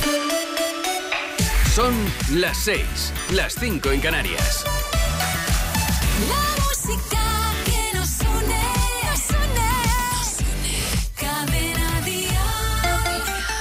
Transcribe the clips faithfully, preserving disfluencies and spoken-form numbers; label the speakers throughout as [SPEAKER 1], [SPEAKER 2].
[SPEAKER 1] Son las seis, las cinco en Canarias.
[SPEAKER 2] La música que nos une, nos une, nos une. Cadena Dial.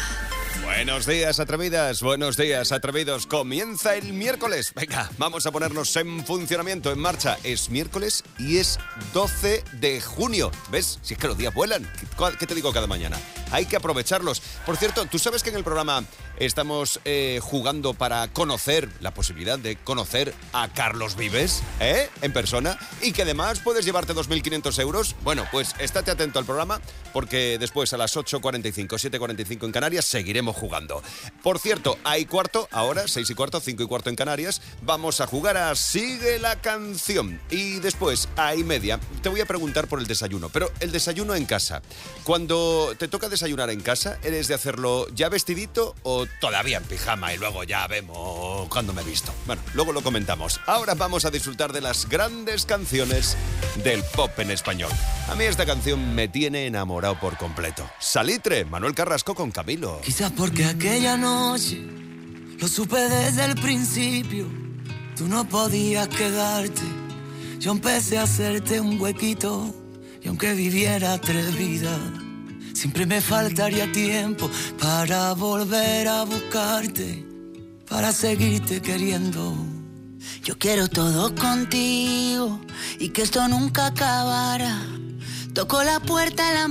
[SPEAKER 3] Buenos días, atrevidas, buenos días, atrevidos. Comienza el miércoles. Venga, vamos a ponernos en funcionamiento, en marcha. Es miércoles y es doce de junio. ¿Ves? Si es que los días vuelan. ¿Qué te digo cada mañana? Hay que aprovecharlos. Por cierto, ¿tú sabes que en el programa estamos eh, jugando para conocer, la posibilidad de conocer a Carlos Vives, ¿eh? En persona, y que además puedes llevarte dos mil quinientos euros? Bueno, pues estate atento al programa, porque después a las ocho cuarenta y cinco, siete cuarenta y cinco en Canarias seguiremos jugando. Por cierto, hay cuarto, ahora, seis y cuarto, cinco y cuarto en Canarias, vamos a jugar a Sigue la Canción. Y después, a y media, te voy a preguntar por el desayuno, pero el desayuno en casa. Cuando te toca desayunar en casa, ¿eres de hacerlo ya vestidito o todavía en pijama y luego ya vemos cuando me he visto? Bueno, luego lo comentamos. Ahora vamos a disfrutar de las grandes canciones del pop en español. A mí esta canción me tiene enamorado por completo. Salitre, Manuel Carrasco con Camilo.
[SPEAKER 4] Quizás porque aquella noche lo supe desde el principio. Tú no podías quedarte. Yo empecé a hacerte un huequito. Y aunque viviera tres vidas, siempre me faltaría tiempo para volver a buscarte, para seguirte queriendo. Yo quiero todo contigo y que esto nunca acabara. Tocó la puerta el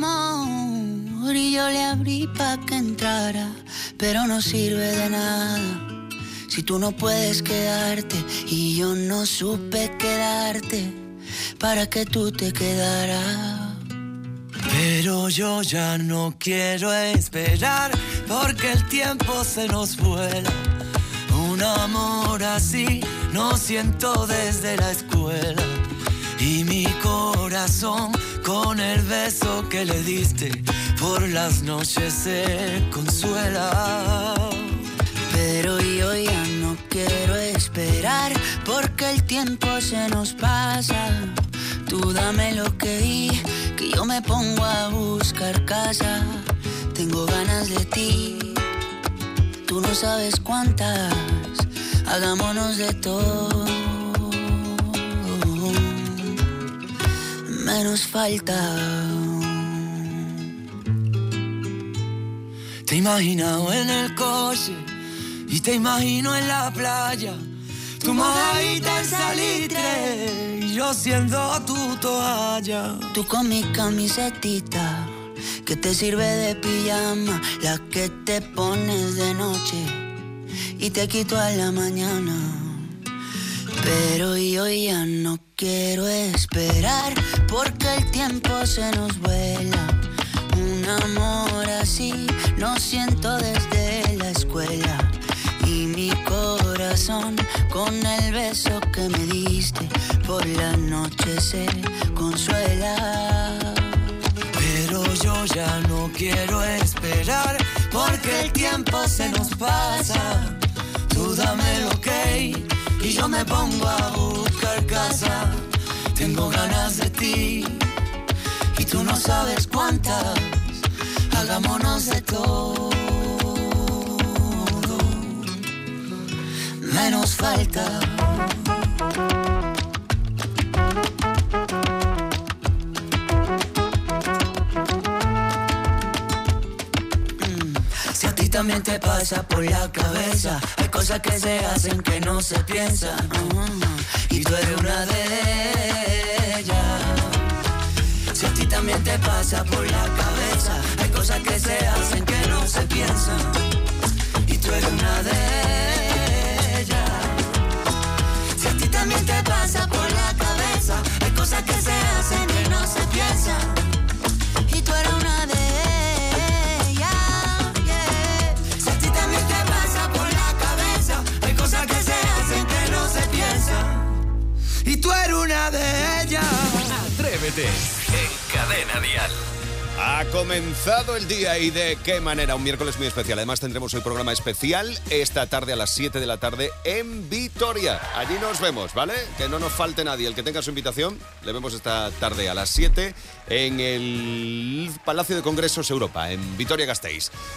[SPEAKER 4] amor y yo le abrí pa' que entrara, pero no sirve de nada si tú no puedes quedarte y yo no supe quedarte para que tú te quedaras. Pero yo ya no quiero esperar porque el tiempo se nos vuela. Un amor así no siento desde la escuela. Y mi corazón con el beso que le diste por las noches se consuela. Pero yo ya no quiero esperar porque el tiempo se nos pasa. Tú dame lo que di, que yo me pongo a buscar casa. Tengo ganas de ti, tú no sabes cuántas. Hagámonos de todo, menos falta. Te he imaginado en el coche y te imagino en la playa. Tu mojadita en salitre y yo siendo tu toalla. Tú con mi camisetita que te sirve de pijama, la que te pones de noche y te quito a la mañana. Pero yo ya no quiero esperar porque el tiempo se nos vuela. Un amor así no siento desde la escuela. Y mi corazón con el beso que me diste por la noche se consuela. Pero yo ya no quiero esperar porque el tiempo se nos pasa. Tú dame el ok y yo me pongo a buscar casa. Tengo ganas de ti y tú no sabes cuántas. Hagámonos de todo, menos falta. Mm. Si a ti también te pasa por la cabeza, hay cosas que se hacen que no se piensan, uh-huh. Y tú eres una de ellas. Si a ti también te pasa por la cabeza, hay cosas que se hacen que no se piensan, y tú eres una de ellas. Si a ti también te pasa por la cabeza, hay cosas que se hacen que no se piensan, y tú eres una de ellas, yeah. Si a ti también te pasa por la cabeza, hay cosas que se hacen que no se piensan, y tú eres una de ellas.
[SPEAKER 1] Atrévete en Cadena Dial.
[SPEAKER 3] Ha comenzado el día y de qué manera, un miércoles muy especial. Además tendremos hoy programa especial esta tarde a las siete de la tarde en Vitoria. Allí nos vemos, ¿vale? Que no nos falte nadie. El que tenga su invitación, le vemos esta tarde a las siete en el Palacio de Congresos Europa, en Vitoria-Gasteiz.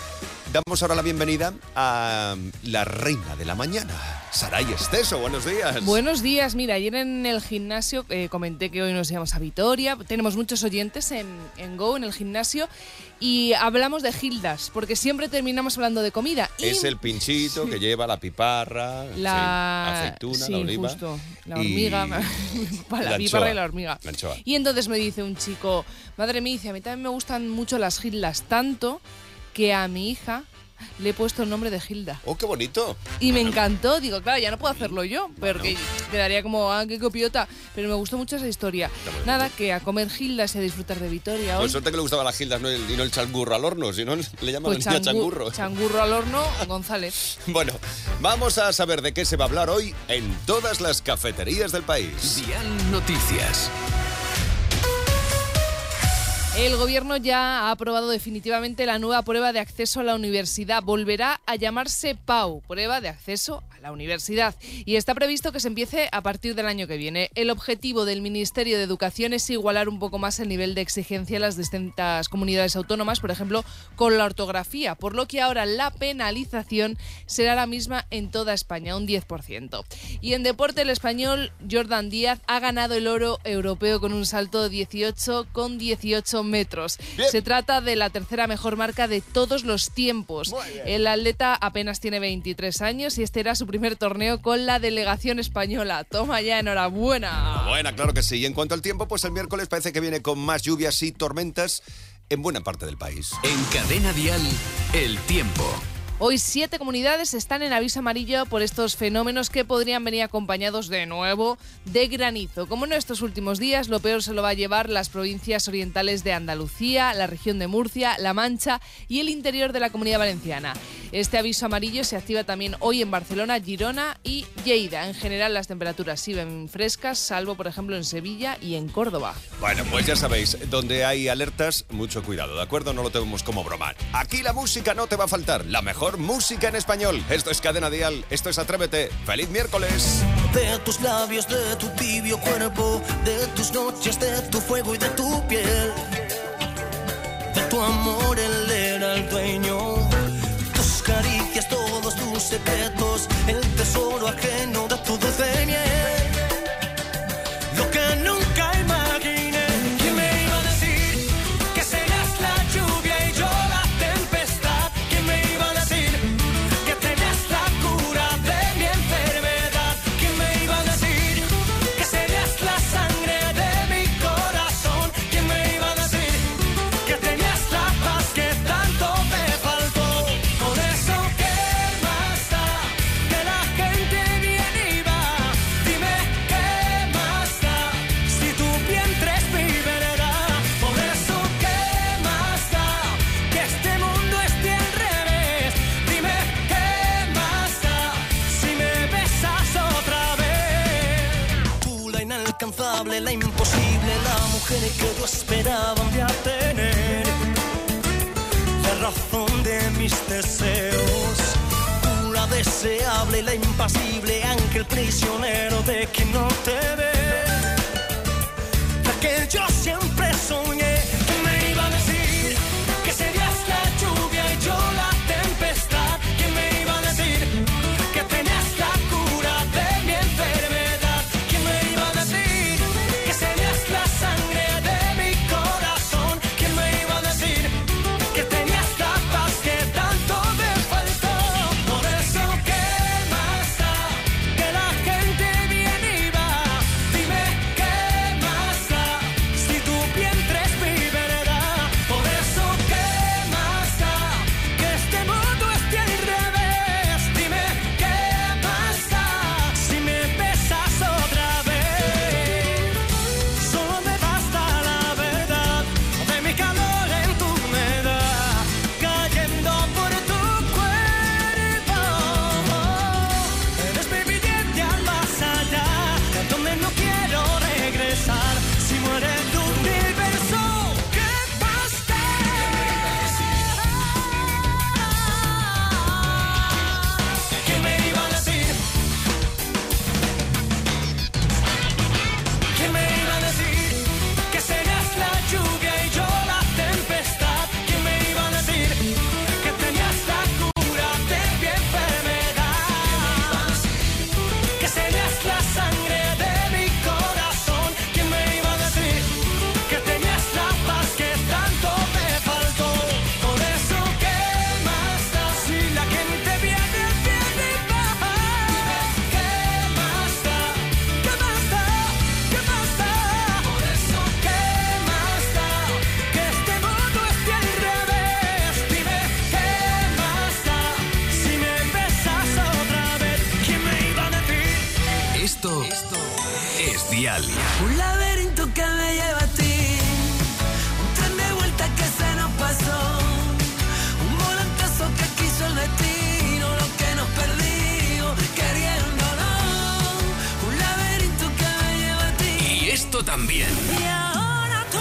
[SPEAKER 3] damos ahora la bienvenida a la reina de la mañana, Saray Esteso. Buenos días.
[SPEAKER 5] Buenos días. Mira, ayer en el gimnasio eh, comenté que hoy nos íbamos a Vitoria. Tenemos muchos oyentes en, en Go, en el gimnasio, y hablamos de gildas, porque siempre terminamos hablando de comida.
[SPEAKER 3] Es
[SPEAKER 5] y...
[SPEAKER 3] el pinchito sí. que lleva la piparra,
[SPEAKER 5] la
[SPEAKER 3] sí, aceituna,
[SPEAKER 5] sí,
[SPEAKER 3] la oliva.
[SPEAKER 5] Justo. La hormiga,
[SPEAKER 3] y...
[SPEAKER 5] la,
[SPEAKER 3] la
[SPEAKER 5] piparra y la hormiga.
[SPEAKER 3] La anchoa.
[SPEAKER 5] Y entonces me dice un chico, madre mía, dice, a mí también me gustan mucho las gildas, tanto que a mi hija le he puesto el nombre de Gilda.
[SPEAKER 3] ¡Oh, qué bonito!
[SPEAKER 5] Y me encantó. Digo, claro, ya no puedo hacerlo yo, porque bueno. quedaría como, ah, qué copiota. Pero me gustó mucho esa historia. Nada, que a comer gildas y a disfrutar de Vitoria hoy.
[SPEAKER 3] Pues suerte que le gustaban las gildas, ¿no? Y no el changurro al horno, si no le llaman pues changu- changurro.
[SPEAKER 5] Changurro al horno, González.
[SPEAKER 3] Bueno, vamos a saber de qué se va a hablar hoy en todas las cafeterías del país.
[SPEAKER 1] Dial Noticias.
[SPEAKER 5] El Gobierno ya ha aprobado definitivamente la nueva prueba de acceso a la universidad. Volverá a llamarse P A U, Prueba de Acceso a la Universidad. Y está previsto que se empiece a partir del año que viene. El objetivo del Ministerio de Educación es igualar un poco más el nivel de exigencia en las distintas comunidades autónomas, por ejemplo, con la ortografía, por lo que ahora la penalización será la misma en toda España, un diez por ciento. Y en deporte, el español Jordan Díaz ha ganado el oro europeo con un salto de dieciocho coma dieciocho metros. Bien. Se trata de la tercera mejor marca de todos los tiempos. El atleta apenas tiene veintitrés años y este era su primer torneo con la delegación española. Toma ya, enhorabuena.
[SPEAKER 3] Buena, claro que sí. Y en cuanto al tiempo, pues el miércoles parece que viene con más lluvias y tormentas en buena parte del país.
[SPEAKER 1] En Cadena Dial, el tiempo.
[SPEAKER 5] Hoy siete comunidades están en aviso amarillo por estos fenómenos que podrían venir acompañados de nuevo de granizo. Como en estos últimos días, lo peor se lo va a llevar las provincias orientales de Andalucía, la región de Murcia, La Mancha y el interior de la Comunidad Valenciana. Este aviso amarillo se activa también hoy en Barcelona, Girona y Lleida. En general las temperaturas siguen frescas, salvo por ejemplo en Sevilla y en Córdoba.
[SPEAKER 3] Bueno, pues ya sabéis, donde hay alertas, mucho cuidado, ¿de acuerdo? No lo tenemos como bromar. Aquí la música no te va a faltar, la mejor música en español. Esto es Cadena Dial, esto es Atrévete. ¡Feliz miércoles!
[SPEAKER 4] De tus labios, de tu tibio cuerpo, de tus noches, de tu fuego y de tu piel. De tu amor él era el dueño. Tus caricias, todos tus secretos, el tesoro ajeno de tu dulce miel. Lo que nunca imaginé. ¿Quién me iba a decir que serías la lluvia y yo la tempestad? ¿Quién me iba a decir que tenías la cura de mi enfermedad? ¿Quién me iba a decir que serías la sangre de mi corazón? ¿Quién me iba a decir que tenías la paz que tanto me faltó? Por eso, ¿qué más da que la gente viene y va? Dime, ¿qué más da si tu vientre es mi vereda? Por eso, ¿qué más da que este mundo esté al revés? Dime, ¿qué más da si me besas otra vez? Tú, la inalcanzable, la imposible, la mujer que yo esperaba un día tener, la razón de mis deseos. Tú, la deseable, la impasible, ángel prisionero de quien no te ve, la que yo siempre soñé. ¿Quién me iba a decir que serías la lluvia y yo la tempestad? ¿Quién me iba a decir que tenías la cura de mi enfermedad? ¿Quién me iba a decir que serías la sangre de mi corazón? ¿Quién me iba a decir que tenías la paz que tanto me faltó? Por eso, ¿qué más da que la gente viene y va? Dime, ¿qué más da si tu
[SPEAKER 1] Dial.
[SPEAKER 4] Un laberinto que me lleva a ti, un tren de vuelta que se nos pasó, un volantazo que quiso el destino, lo que nos perdimos queriéndolo, un laberinto que me lleva a ti.
[SPEAKER 1] Y esto también.
[SPEAKER 4] Y ahora tú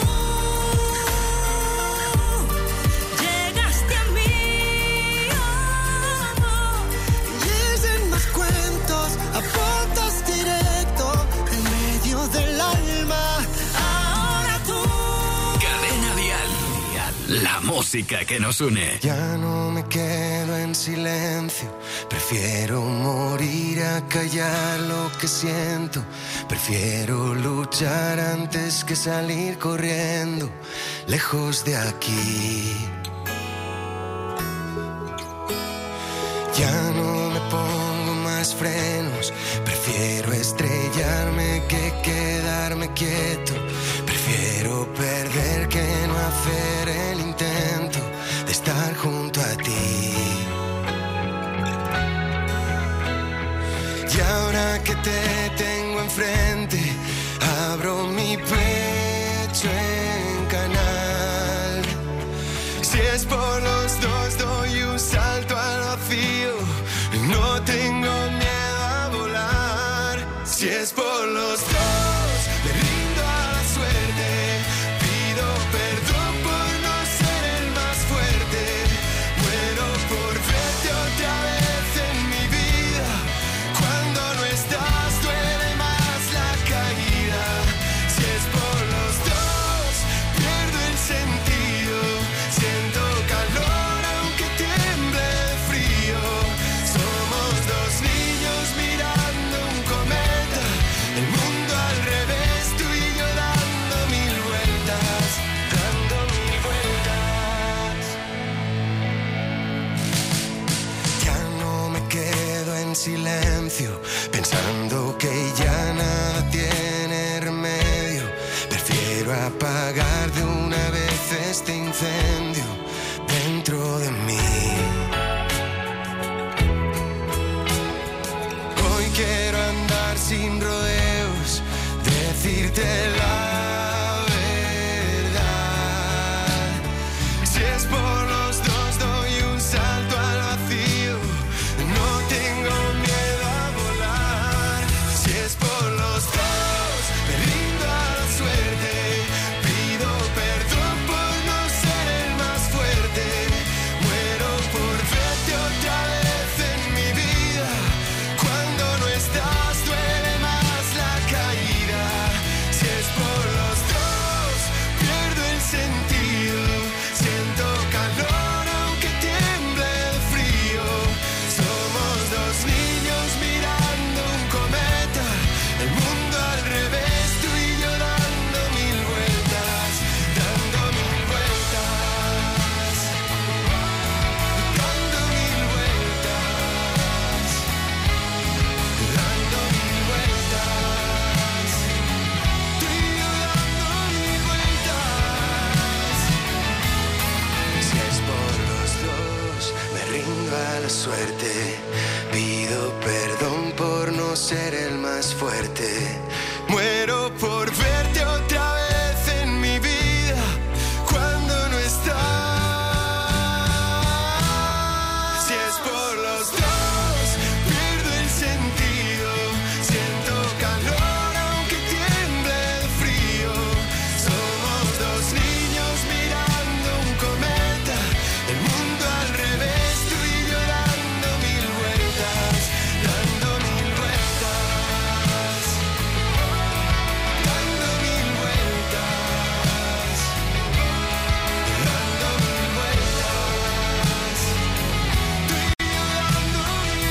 [SPEAKER 4] llegaste a mí, oh, oh. Y es en más cuentos, apuntas directo en medio del alma. Ahora tú.
[SPEAKER 1] Cadena Dial. La música que nos une.
[SPEAKER 6] Ya no me quedo en silencio, prefiero morir a callar lo que siento, prefiero luchar antes que salir corriendo, lejos de aquí. Ya no me pongo más frenos, prefiero estrellarme que quedarme quieto, prefiero perder que no hacer el intento de estar junto a ti. Y ahora que te tengo enfrente, abro mi pecho en canal. Si es por los dos, doy un salto al vacío, no tengo miedo a volar. Si es por los dos, me rindo a la suerte, pido perdón por no ser el más fuerte, muero por verte otra vez en mi vida, cuando no estás duele más la caída. Si es por los dos, pierdo el sentido, siento calor aunque tiemble de frío, somos dos niños mirando un cometa, el mundo al revés, tú y yo dando mil vueltas, dando mil vueltas. Ya no me quedo en silencio, pensando que ya nada tiene remedio, prefiero apagar de una vez este incendio dentro de mí. Hoy quiero andar sin rodeos, decirte la verdad. Si es por los dos, doy un salto al vacío, no tengo miedo a volar. Si es por los dos, me rindo a la suerte, pido perdón por no ser el más fuerte, muero por verte otra vez en mi vida, cuando no estás duele más la caída. Si es por los dos, pierdo el sentido, siento calor aunque tiemble de frío, somos dos niños mirando un cometa, el mundo al revés, tú y yo dando mil vueltas, dando mil vueltas, dando mil vueltas, dando mil vueltas, tú y yo dando mil vueltas. Si es por los dos, me rindo a la suerte, pido perdón por no ser el más fuerte, muero por verte otra vez en mi vida, cuando no estás. Si es por los dos, pierdo el sentido, siento calor aunque tiemble de frío, somos dos niños mirando un cometa, el mundo al revés, tú y yo dando mil vueltas, dando mil vueltas, dando mil vueltas, dando mil vueltas, tú y yo dando mil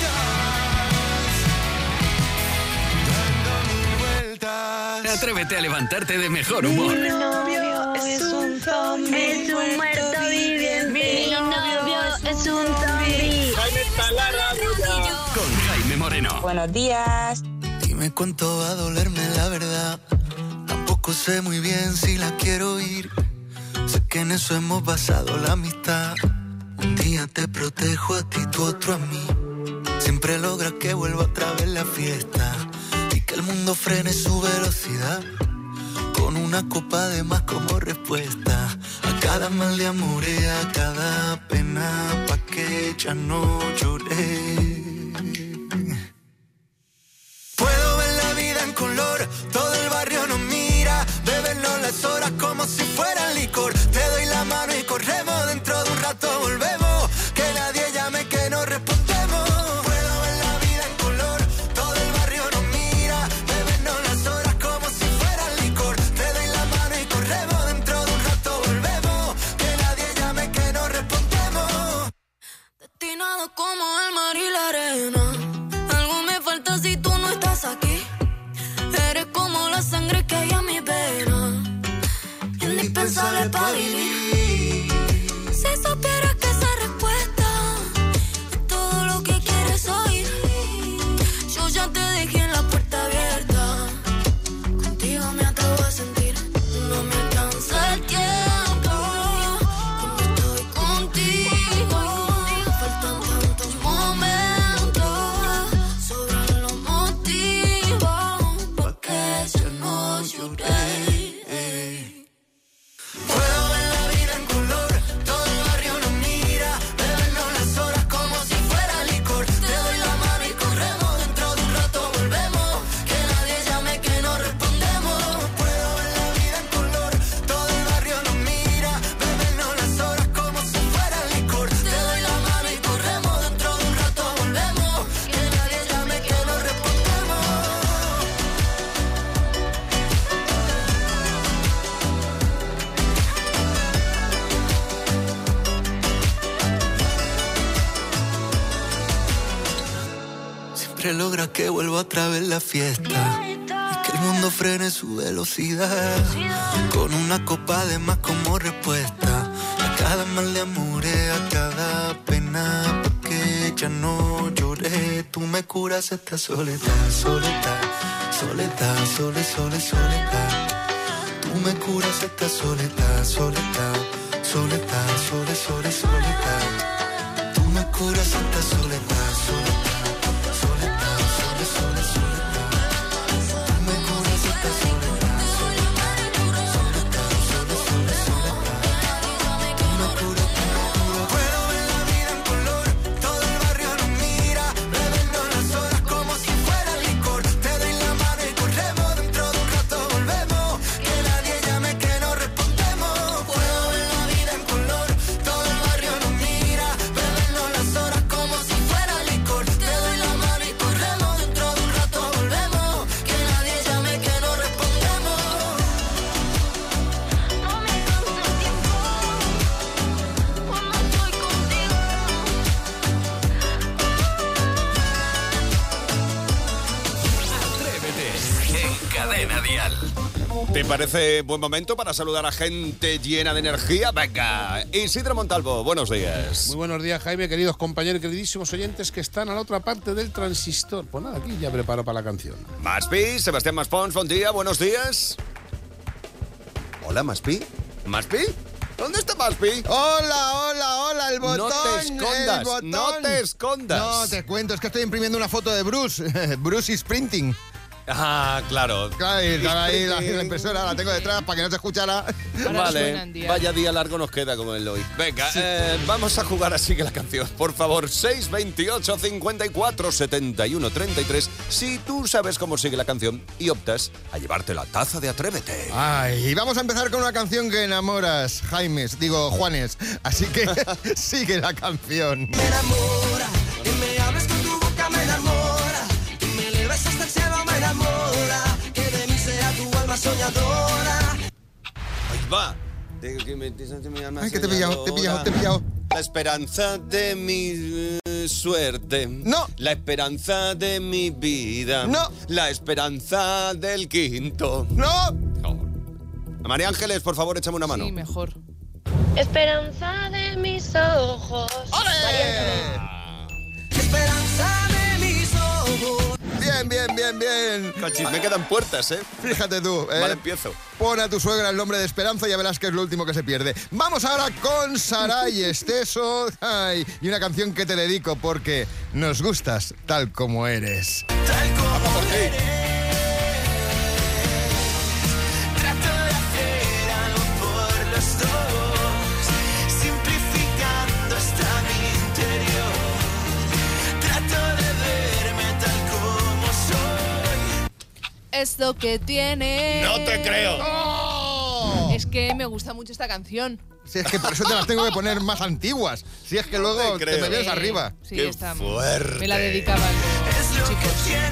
[SPEAKER 6] vueltas, dando mil vueltas.
[SPEAKER 1] Atrévete a levantarte de mejor humor.
[SPEAKER 7] Mi novio es un zombie, es un muerto viviente. Mi novio es un zombie.
[SPEAKER 1] Con Jaime Moreno.
[SPEAKER 7] Buenos días.
[SPEAKER 4] Dime cuánto va a dolerme la verdad, tampoco sé muy bien si la quiero oír, sé que en eso hemos basado la amistad, un día te protejo a ti, tú otro a mí, siempre logras que vuelva otra vez la fiesta, y que el mundo frene su velocidad, con una copa de más como respuesta a cada mal de amor y a cada pena, pa' que ya no lloré. Puedo ver la vida en color, todo el barrio nos mira, bebernos las horas como si fueran licor. Te doy la mano y corremos, dentro de un rato volvemos, que nadie llame que no respondemos. Puedo ver la vida en color, todo el barrio nos mira, bebernos las horas como si fueran licor. Te doy la mano y corremos, dentro de un rato volvemos, que nadie llame que no respondemos.
[SPEAKER 8] Destinado como el mar y la arena, algo me falta si tú no estás aquí. Eres como la sangre que hay en mi vena, indispensable para vivir. Si supieras que esa respuesta es todo lo que quieres oír, yo ya te dejé en la puerta abierta, contigo me atrevo a sentir. No me alcanza el tiempo cuando estoy contigo, faltan tantos momentos, sobran los motivos pa' que yo no lloré.
[SPEAKER 4] Puedo ver la vida en color, todo el barrio nos mira, bebernos las horas como si fuera licor. Te doy la mano y corremos, dentro de un rato volvemos, que nadie llame que no respondemos. Puedo ver la vida en color, todo el barrio nos mira, bebernos las horas como si fuera licor. Te doy la mano y corremos, dentro de un rato volvemos, que nadie llame que no respondemos. Siempre logra que vuelva otra vez la fiesta y que el mundo frene su velocidad, con una copa de más como respuesta a cada mal de amor, a cada pena, porque ya no lloré. Tú me curas esta soledad, soledad, soledad, sole, sole, soledad. Tú me curas esta soledad, soledad, soledad, sole, sole, soledad. Tú me curas esta soledad, soledad. Soledad, sole, sole, soledad. Tú me curas esta soledad, soledad. Soledad, sole, sole, soledad. Tú me curas, tú me curas. Puedo ver la vida en color, todo el barrio nos mira, bebernos las horas como si fuera licor. Te doy la mano y corremos, dentro de un rato volvemos, que nadie llame que no respondemos. Puedo ver la vida en color, todo el barrio nos mira, bebernos las horas como si fuera licor. Te doy la mano y corremos, dentro de un rato volvemos, que nadie llame que no respondemos.
[SPEAKER 8] No me alcanza el tiempo cuando estoy contigo.
[SPEAKER 1] Atrévete en Cadena Dial.
[SPEAKER 3] ¿Te parece buen momento para saludar a gente llena de energía? Venga, Isidro Montalvo, buenos días.
[SPEAKER 9] Muy buenos días, Jaime, queridos compañeros, queridísimos oyentes que están a la otra parte del transistor. Pues nada, aquí ya preparo para la canción.
[SPEAKER 3] Maspi, Sebastián Maspons, buen día, buenos días. Hola, Maspi. ¿Maspi? ¿Dónde está Maspi?
[SPEAKER 10] Hola, hola, hola, el botón.
[SPEAKER 3] No te escondas,
[SPEAKER 10] el botón.
[SPEAKER 3] no te escondas.
[SPEAKER 10] No, te cuento, es que estoy imprimiendo una foto de Bruce. Bruce is printing.
[SPEAKER 3] Ah, claro.
[SPEAKER 10] Claro, y estaba ahí la, la impresora, la tengo detrás para que no se escuchara.
[SPEAKER 5] Ahora
[SPEAKER 3] Vale,
[SPEAKER 5] suenan, Dial.
[SPEAKER 3] vaya día largo nos queda como el de hoy. Venga, eh, vamos a jugar así que la canción. Por favor, seis veintiocho, cincuenta y cuatro, setenta y uno, treinta y tres. Si tú sabes cómo sigue la canción y optas a llevarte la taza de Atrévete.
[SPEAKER 10] Ay, y vamos a empezar con una canción que enamoras, Jaimes, digo, Juanes. Así que sigue la canción.
[SPEAKER 4] Me enamora, que me hables con tu boca me enamora, que me eleves hasta el cielo me enamora, que de mí sea tu alma soñadora.
[SPEAKER 3] Ahí va. Tengo que meter ante mi alma
[SPEAKER 10] Ay, que te he pillado, te he pillado, te he pillado.
[SPEAKER 3] La esperanza de mi eh, suerte.
[SPEAKER 10] No.
[SPEAKER 3] La esperanza de mi vida.
[SPEAKER 10] No.
[SPEAKER 3] La esperanza del quinto.
[SPEAKER 10] ¡No!
[SPEAKER 3] No. A María Ángeles, por favor, échame una mano.
[SPEAKER 5] Sí, mejor.
[SPEAKER 7] Esperanza de mis ojos.
[SPEAKER 4] Esperanza de mis ojos.
[SPEAKER 10] Bien, bien, bien, bien.
[SPEAKER 3] Cachis, me quedan puertas, ¿eh?
[SPEAKER 10] Fíjate tú, ¿eh?
[SPEAKER 3] Vale, empiezo.
[SPEAKER 10] Pon a tu suegra el nombre de Esperanza y ya verás que es lo último que se pierde. Vamos ahora con Saray Esteso. Ay, y una canción que te dedico porque nos gustas tal como eres.
[SPEAKER 4] Tal como eres.
[SPEAKER 5] es lo que tiene.
[SPEAKER 3] No te creo.
[SPEAKER 9] ¡Oh!
[SPEAKER 5] Es que me gusta mucho esta canción.
[SPEAKER 10] Si es que por eso te las tengo que poner más antiguas. Si es que luego
[SPEAKER 3] te
[SPEAKER 10] te,
[SPEAKER 3] creo.
[SPEAKER 10] me vienes
[SPEAKER 5] Sí,
[SPEAKER 10] arriba.
[SPEAKER 5] Sí,
[SPEAKER 3] Qué
[SPEAKER 5] está.
[SPEAKER 3] fuerte.
[SPEAKER 5] Me la dedicaban los chicos.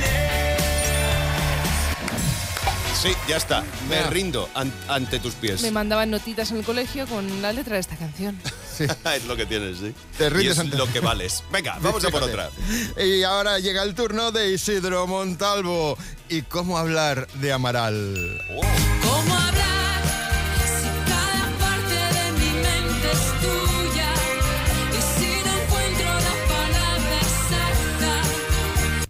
[SPEAKER 3] Sí, ya está. Me
[SPEAKER 10] Ya.
[SPEAKER 3] rindo an- ante tus pies.
[SPEAKER 5] Me mandaban notitas en el colegio con la letra de esta canción.
[SPEAKER 3] Es lo que tienes, sí.
[SPEAKER 10] Te rindes
[SPEAKER 3] y es
[SPEAKER 10] ante-
[SPEAKER 3] lo que vales. Venga, vamos a por
[SPEAKER 10] Fíjate.
[SPEAKER 3] otra.
[SPEAKER 10] Y ahora llega el turno de Isidro Montalvo. ¿Y cómo hablar de Amaral?
[SPEAKER 2] ¿Cómo hablar si cada parte de mi mente es tuya? Y si no encuentro la palabra exacta.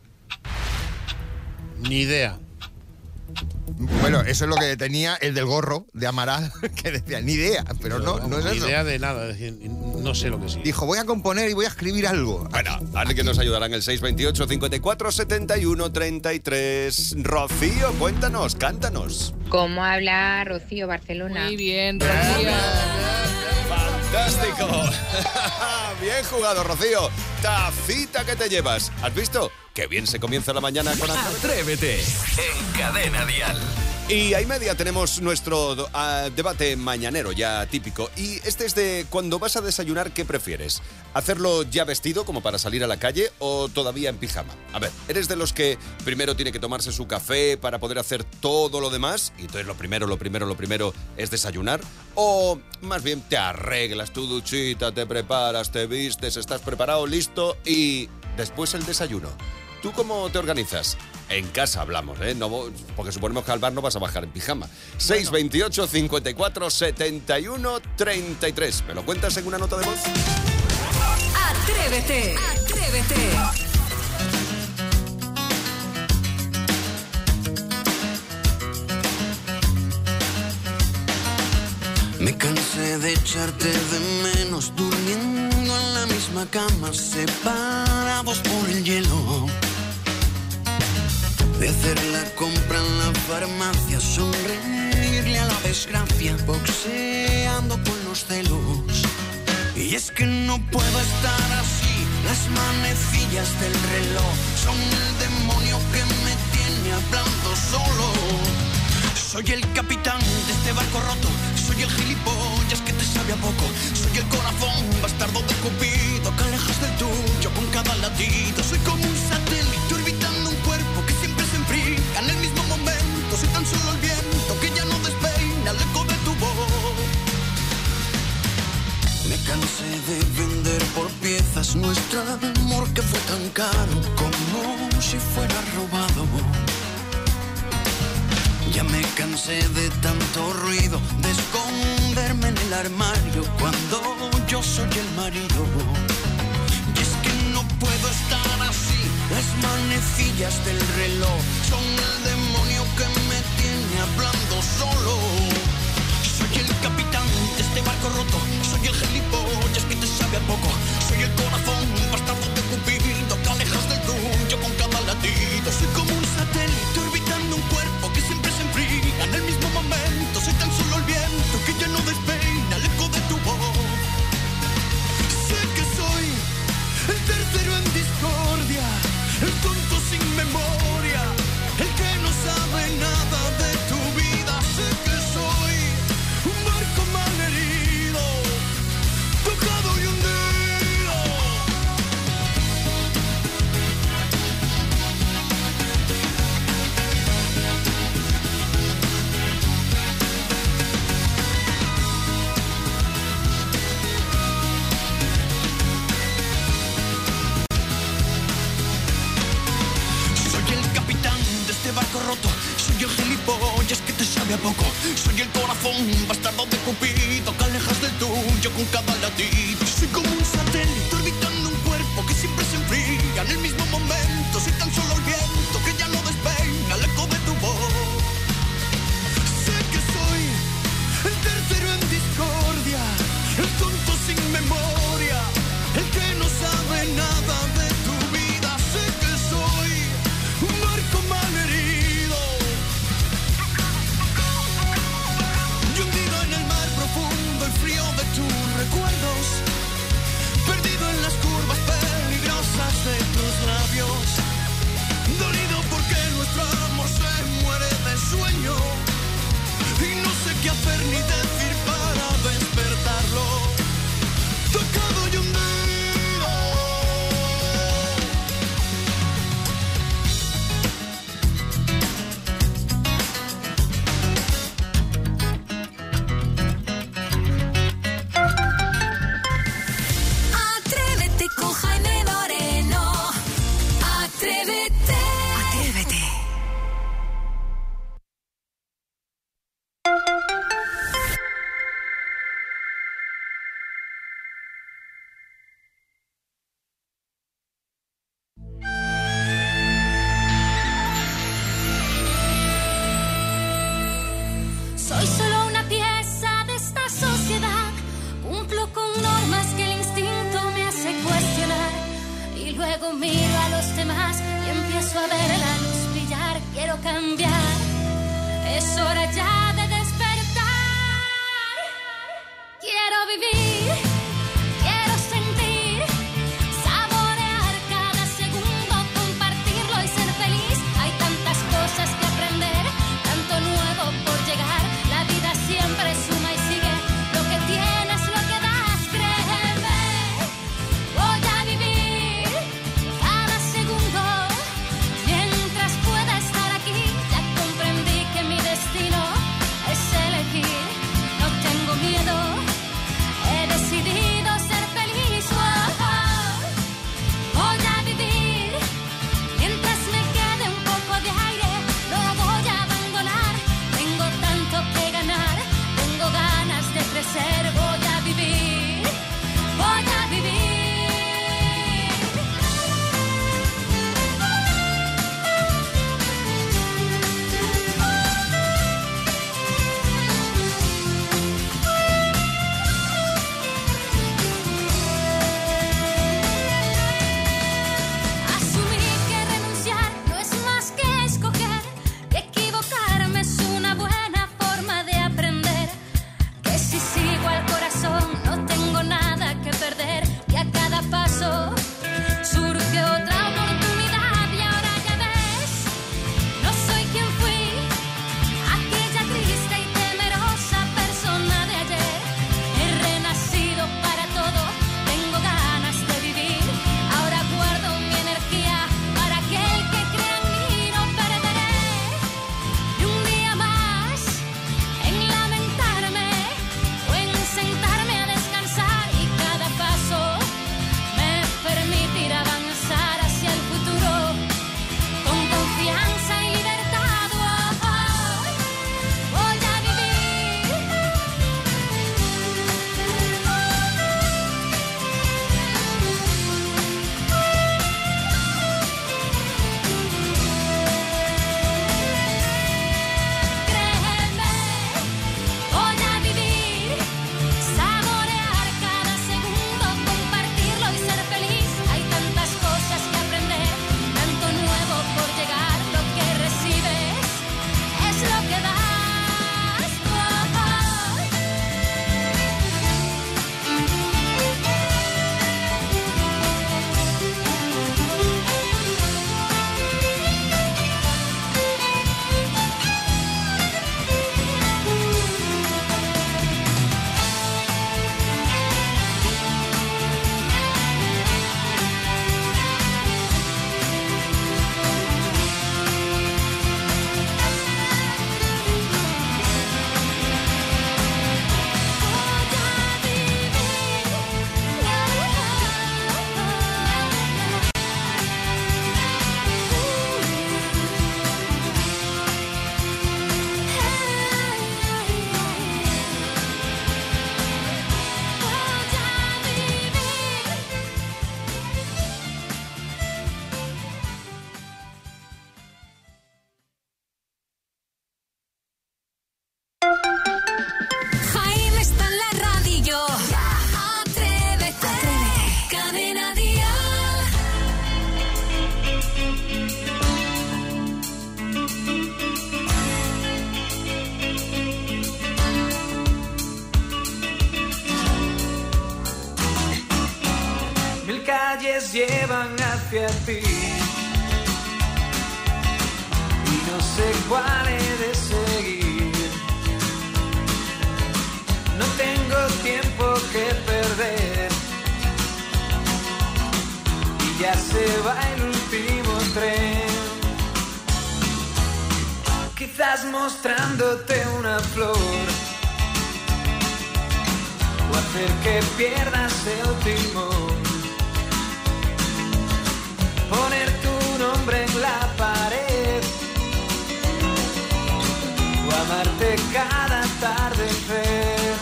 [SPEAKER 9] Ni idea.
[SPEAKER 10] Bueno, eso es lo que tenía el del gorro de Amaral, que decía, ni idea, pero no, no es
[SPEAKER 9] Ni
[SPEAKER 10] eso.
[SPEAKER 9] idea de nada, es decir, no sé lo que sí.
[SPEAKER 10] Dijo, voy a componer y voy a escribir algo.
[SPEAKER 3] Bueno, alguien nos ayudará en el seis veintiocho, cincuenta y cuatro, setenta y uno, treinta y tres. Rocío, cuéntanos, cántanos.
[SPEAKER 11] ¿Cómo habla Rocío, Barcelona?
[SPEAKER 5] Muy bien, Rocío.
[SPEAKER 3] ¡Fantástico! Bien jugado, Rocío. Tacita que te llevas. ¿Has visto? Qué bien se comienza la mañana con
[SPEAKER 1] Atrévete en Cadena Dial.
[SPEAKER 3] Y ahí media tenemos nuestro uh, debate mañanero ya típico. Y este es de cuando vas a desayunar, ¿qué prefieres? ¿Hacerlo ya vestido como para salir a la calle o todavía en pijama? A ver, ¿eres de los que primero tiene que tomarse su café para poder hacer todo lo demás? Y entonces lo primero, lo primero, lo primero es desayunar. ¿O más bien te arreglas tu duchita, te preparas, te vistes, estás preparado, listo y después el desayuno? ¿Tú cómo te organizas? En casa hablamos, ¿eh? No, porque suponemos que al bar no vas a bajar en pijama. seis veintiocho, cincuenta y cuatro, setenta y uno, treinta y tres. ¿Me lo cuentas en una nota de voz?
[SPEAKER 2] Atrévete, atrévete.
[SPEAKER 6] Me cansé de echarte de menos durmiendo en la misma cama, separados por el hielo. De hacer la compra en la farmacia, sonreírle a la desgracia, boxeando con los celos. Y es que no puedo estar así, las manecillas del reloj son el demonio que me tiene hablando solo. Soy el capitán de este barco roto, soy el gilipollas que te sabe a poco, soy el corazón bastardo de Cupido que alejas del tuyo con cada latido. Soy como un satélite orbitando un cuerpo que siempre se enfría en el mismo momento. Soy tan solo el viento que ya no despeina el eco de tu voz. Me cansé de vender por piezas nuestro amor que fue tan caro como si fuera robado. Ya me cansé de tanto ruido, de esconderme en el armario cuando yo soy el marido. Y es que no puedo estar así, las manecillas del reloj son el demonio que me tiene hablando solo. Soy el capitán de este barco roto, soy el gilipollas que te sabe a poco, soy el corazón bastardo de Cupido que alejas del tuyo con cada latido. Soy como un satélite orbitando un cuerpo que siempre se enfría en el mismo momento. Soy tan solo el viento que ya no despeina el eco de tu voz. Sé que soy el tercero en discordia, el tonto sin memoria, el que no sabe nada de tu vida. Sé que soy un barco malherido, tocado y hundido. Soy el capitán de este barco roto, soy el gilipollas que te sabe a poco, soy el corazón bastardo de Cupido que alejas del tuyo con cada latido. Soy como un satélite orbitando un cuerpo que siempre se enfría en el mismo momento. Soy tan solo el viento que ya no despeina el eco de tu voz. Sé que soy el tercero en discordia, el tonto sin memoria, el que no sabe nada de tu vida. Sé que soy un barco malherido y hundido en el mar profundo y frío de tus recuerdos, perdido en las curvas
[SPEAKER 12] luego miro a los demás y empiezo a ver la luz brillar. Quiero cambiar, es hora ya de despertar. Quiero vivir, quiero sentir, saborear cada segundo, compartirlo y ser feliz. Hay tantas cosas que aprender, tanto nuevo por llegar. La vida siempre suma y sigue, lo que tienes, lo que das, créeme. Voy a vivir cada segundo, mientras pueda estar aquí. Ya comprendí que mi destino es elegir, no tengo miedo, he decidido ser feliz. Oh, oh. Voy a vivir mientras me quede un poco de aire, no voy a abandonar. Tengo tanto que ganar, tengo ganas de crecer. Voy a vivir, voy a vivir. Asumí que renunciar no es más que escoger, que equivocarme es una buena forma de aprender, que si sigo al corazón no tengo nada que perder, y a cada paso surge otra oportunidad. Y ahora ya ves, no soy quien fui, aquella triste y temerosa persona de ayer. He renacido para todo, tengo ganas de vivir. Ahora guardo mi energía para aquel que crea en mí, no perderé ni un día más en lamentarme o en sentarme a descansar. Y cada paso me permitirá avanzar hacia el futuro con confianza y libertad. Oh, oh. Voy a vivir. Créeme, voy a vivir, saborear cada segundo, compartirlo y ser feliz. Hay tantas cosas que aprender, tanto nuevo por llegar. Lo que recibes es lo que das. Oh, Jaime está en la radio. Atrévete. Cadena Dial.
[SPEAKER 13] Mil calles llevan hacia ti y no sé cuál he de seguir. No tengo tiempo que perder y ya se va el último tren. Quizás mostrándote una flor o hacer que pierdas el timón. Poner tu nombre en la pared o amarte cada atardecer.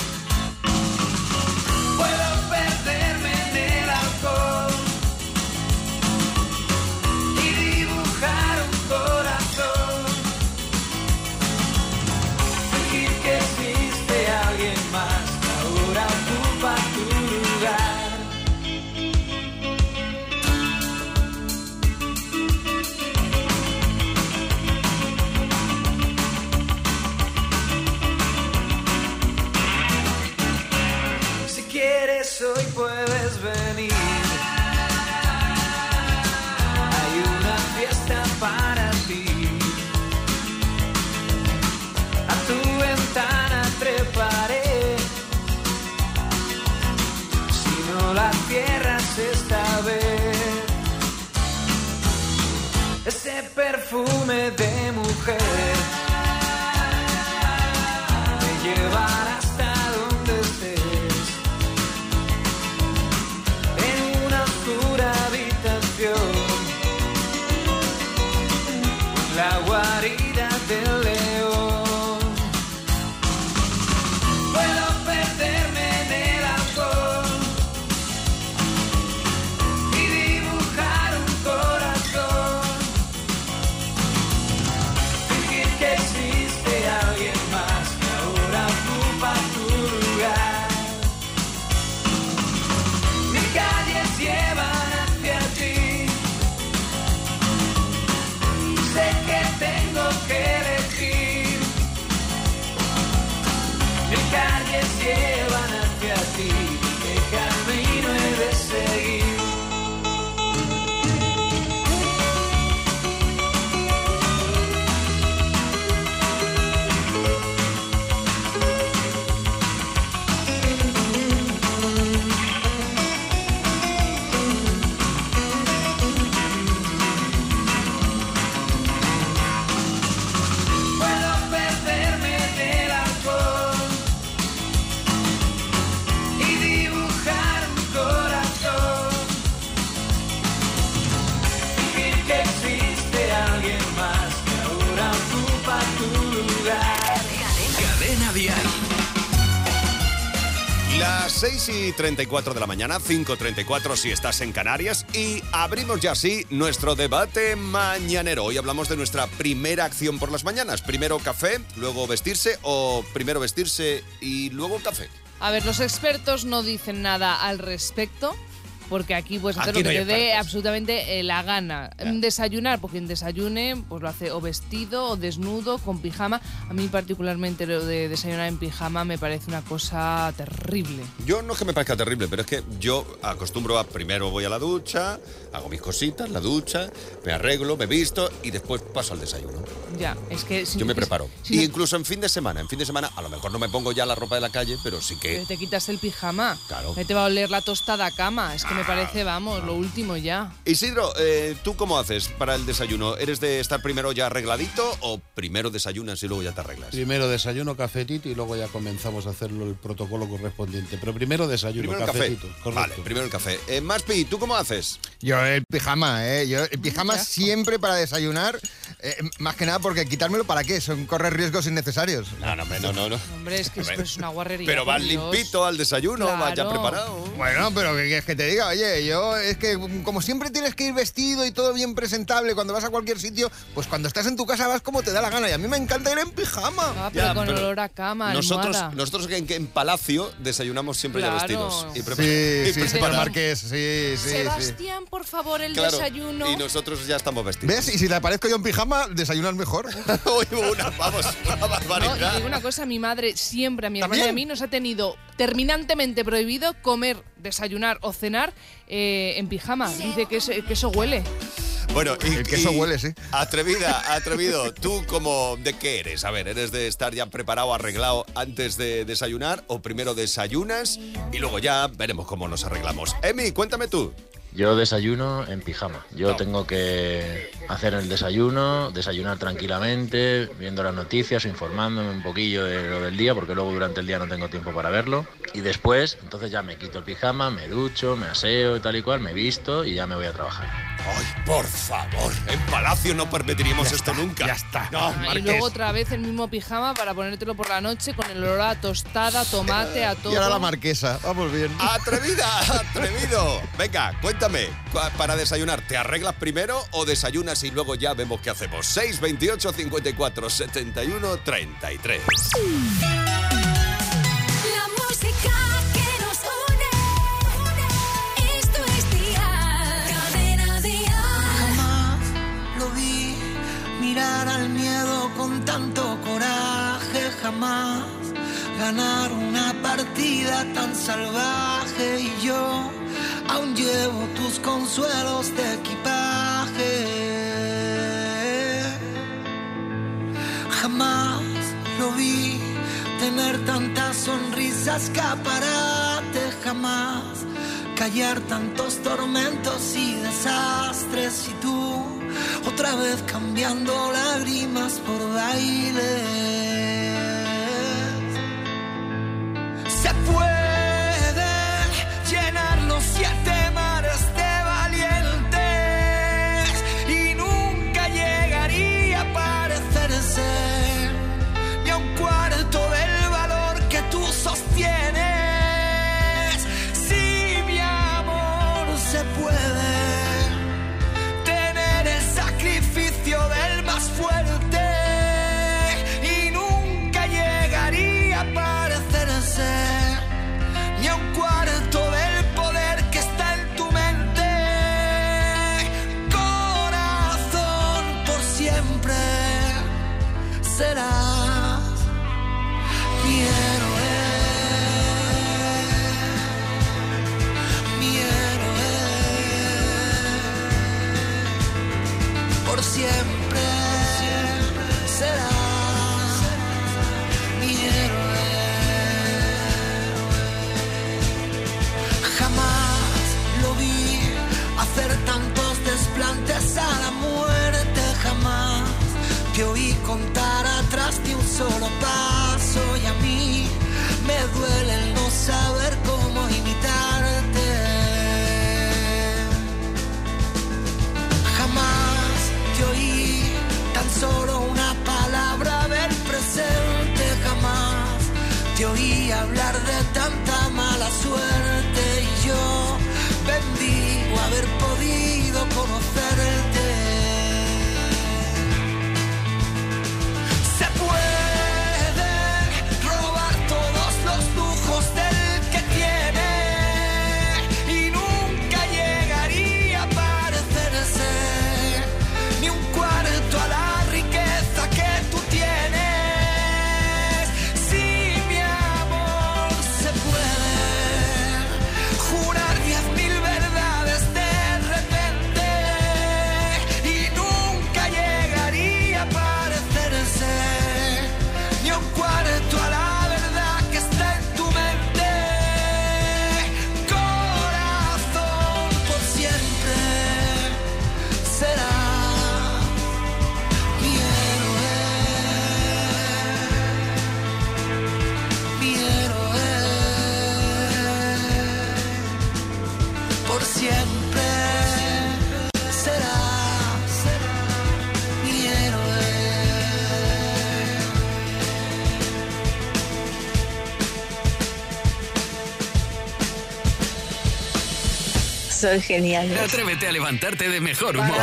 [SPEAKER 13] Puedo perderme en el alcohol y dibujar un corazón, fingir que existe alguien más que ahora ocupa tu lugar. ese perfume de mujer me llevará hasta donde estés, en una oscura habitación, la guarida del león. Puedo perderme en el alcohol y dibujar un corazón, fingir que existe alguien más que ahora ocupa tu lugar. Mis calles llevan hacia ti, sé que tengo que elegir. Mis calles llevan hacia ti, ¿qué camino he de seguir? Puedo perderme en el alcohol y dibujar un corazón, fingir que existe alguien más que ahora ocupa tu lugar.
[SPEAKER 1] Cadena Dial.
[SPEAKER 3] Las seis y treinta y cuatro de la mañana, cinco y treinta y cuatro si estás en Canarias, y abrimos ya así nuestro debate mañanero. Hoy hablamos de nuestra primera acción por las mañanas. Primero café, luego vestirse, o primero vestirse y luego café.
[SPEAKER 5] A ver, los expertos no dicen nada al respecto, porque aquí puedes hacer
[SPEAKER 3] Aquí
[SPEAKER 5] lo
[SPEAKER 3] no
[SPEAKER 5] que
[SPEAKER 3] hay
[SPEAKER 5] te dé
[SPEAKER 3] expertos.
[SPEAKER 5] absolutamente eh, la gana. Desayunar, pues quien desayune, pues lo hace o vestido, o desnudo, con pijama. A mí particularmente lo de desayunar en pijama me parece una cosa terrible.
[SPEAKER 3] Yo no es que me parezca terrible, pero es que yo acostumbro a primero voy a la ducha, hago mis cositas, la ducha, me arreglo, me visto y después paso al desayuno.
[SPEAKER 5] Ya, es que... Si
[SPEAKER 3] Yo me
[SPEAKER 5] si-
[SPEAKER 3] preparo.
[SPEAKER 5] si
[SPEAKER 3] y
[SPEAKER 5] no-
[SPEAKER 3] incluso en fin de semana, en fin de semana, a lo mejor no me pongo ya la ropa de la calle, pero sí que...
[SPEAKER 5] Te quitas el pijama.
[SPEAKER 3] Claro.
[SPEAKER 5] Que te va a oler la tostada a cama. Es que me parece, vamos, lo último ya.
[SPEAKER 3] Isidro, eh, ¿tú cómo haces para el desayuno? ¿Eres de estar primero ya arregladito o primero desayunas y luego ya te arreglas?
[SPEAKER 9] Primero desayuno, cafetito y luego ya comenzamos a hacerlo el protocolo correspondiente. Pero primero desayuno,
[SPEAKER 3] Primero el café.
[SPEAKER 9] cafetito. Correcto.
[SPEAKER 3] Vale, primero el café. Eh, Maspi, ¿tú cómo haces?
[SPEAKER 10] Yo el pijama, ¿eh? Yo el pijama
[SPEAKER 5] Qué asco.
[SPEAKER 10] siempre para desayunar, eh, más que nada porque quitármelo ¿para qué? Son correr riesgos innecesarios.
[SPEAKER 3] No, no, no, no. no.
[SPEAKER 5] Hombre, es que esto es una guarrería.
[SPEAKER 3] Pero
[SPEAKER 5] por
[SPEAKER 3] vas
[SPEAKER 5] Dios.
[SPEAKER 3] limpito al desayuno, vas ya
[SPEAKER 5] Claro.
[SPEAKER 3] preparado.
[SPEAKER 10] Bueno, pero ¿qué quieres que te diga? Oye, yo es que como siempre tienes que ir vestido y todo bien presentable cuando vas a cualquier sitio, pues cuando estás en tu casa vas como te da la gana. Y a mí me encanta ir en pijama.
[SPEAKER 5] Ah, pero
[SPEAKER 3] Ya,
[SPEAKER 5] con
[SPEAKER 3] pero
[SPEAKER 5] olor a cama,
[SPEAKER 3] Nosotros,
[SPEAKER 5] almohada.
[SPEAKER 3] nosotros en, en Palacio desayunamos siempre ya
[SPEAKER 5] Claro.
[SPEAKER 3] vestidos. Y prepa-
[SPEAKER 10] Sí,
[SPEAKER 3] y
[SPEAKER 10] sí, señor
[SPEAKER 3] preparados.
[SPEAKER 10] Marqués, sí, sí, sí.
[SPEAKER 5] Sebastián, por favor, el
[SPEAKER 3] Claro,
[SPEAKER 5] desayuno.
[SPEAKER 3] y nosotros ya estamos vestidos.
[SPEAKER 10] ¿Ves? Y si te aparezco yo en pijama, desayunas mejor.
[SPEAKER 3] Uy, una, vamos, una
[SPEAKER 5] No, y
[SPEAKER 3] barbaridad.
[SPEAKER 5] te digo una cosa, mi madre siempre, a mi hermana y a
[SPEAKER 10] ¿También?
[SPEAKER 5] mí, nos ha tenido terminantemente prohibido comer, desayunar o cenar eh, en pijama. Dice que eso, que eso huele.
[SPEAKER 3] Bueno, y,
[SPEAKER 10] El queso
[SPEAKER 3] y-
[SPEAKER 10] huele, sí.
[SPEAKER 3] Atrevida, atrevido. ¿Tú como de qué eres? A ver, ¿eres de estar ya preparado, arreglado antes de desayunar o primero desayunas y luego ya veremos cómo nos arreglamos? Emi, cuéntame tú.
[SPEAKER 14] Yo desayuno en pijama. Yo
[SPEAKER 3] No.
[SPEAKER 14] tengo que hacer el desayuno, desayunar tranquilamente, viendo las noticias, informándome un poquillo de lo del día, porque luego durante el día no tengo tiempo para verlo. Y después, entonces ya me quito el pijama, me ducho, me aseo y tal y cual, me visto y ya me voy a trabajar.
[SPEAKER 3] Ay, por favor, en Palacio no permitiríamos esto nunca.
[SPEAKER 10] ya está.
[SPEAKER 3] No,
[SPEAKER 5] Ah, y
[SPEAKER 3] Marqués.
[SPEAKER 5] luego otra vez el mismo pijama para ponértelo por la noche con el olor a tostada, tomate, a todo.
[SPEAKER 10] Y ahora la marquesa. Vamos bien.
[SPEAKER 3] Atrevida, atrevido. Venga, cuéntame, cu- para desayunar, ¿te arreglas primero o desayunas y luego ya vemos qué hacemos? seis veintiocho cincuenta y cuatro setenta y uno treinta y tres.
[SPEAKER 2] La música que nos une. Esto es Dial. Cadena Dial.
[SPEAKER 4] Jamás lo vi mirar al miedo con tanto coraje, jamás ganar una partida tan salvaje, y yo aún llevo tus consuelos de equipaje. Jamás lo vi tener tantas sonrisas, escaparate, jamás callar tantos tormentos y desastres, y tú otra otra vez cambiando lágrimas por bailes. Se pueden llenar los siete mares de valientes y nunca llegaría a parecerse ni a un cuarto del valor que tú sostienes. Si mi amor se puede tener el sacrificio del más fuerte y nunca llegaría a parecerse ni a un cuarto del poder que está en tu mente. Corazón, por siempre serás mi héroe, mi héroe. Por siempre serás mi héroe. Jamás lo vi hacer tantos desplantes a la muerte. Jamás te oí contar atrás de un solo paso. Y a mí me duele el no saber cómo imitarte. Jamás te oí tan solo una palabra del presente. Jamás te oí hablar de tanta mala suerte. Y yo bendigo haber podido conocerte. Se pueden robar todos los lujos del que tiene y nunca llegaría a parecerse ni un cuarto a la riqueza que tú tienes. Si mi amor se puede jurar diez mil verdades de repente y nunca llegaría a parecerse ni un cuarto a la verdad que está en tu mente. Corazón, por siempre será mi héroe, mi héroe. Por siempre será mi héroe.
[SPEAKER 7] Soy genial.
[SPEAKER 1] Atrévete a levantarte de mejor humor.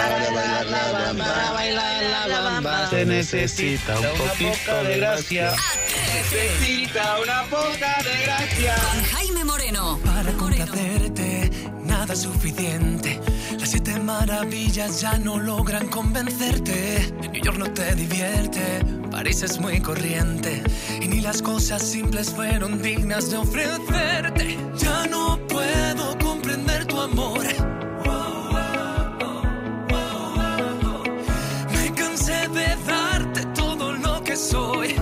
[SPEAKER 15] Se necesita un poquito de gracia.
[SPEAKER 13] Necesita una poca de gracia.
[SPEAKER 2] Con Jaime Moreno.
[SPEAKER 4] Para complacerte, nada es suficiente. Las siete maravillas ya no logran convencerte. New York no te divierte, París es muy corriente. Y ni las cosas simples fueron dignas de ofrecerte. Ya no puedo comprender tu amor. Me cansé de darte todo lo que soy.